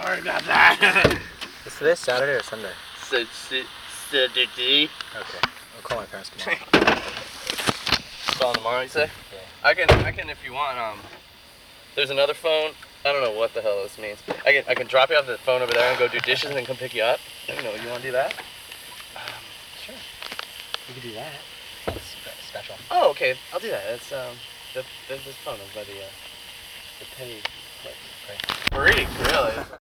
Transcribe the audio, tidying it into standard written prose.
sorry about that. Is today Saturday or Sunday? Saturday. Okay. I'll call my parents tomorrow. Call tomorrow, you say? Yeah. I can if you want. There's another phone. I don't know what the hell this means. I can drop you off the phone over there and go do dishes and then come pick you up. You know, you want to do that? Sure. You could do that. That's special. Oh, okay. I'll do that. It's there's this phone over by the petty place. Great. Freak, really.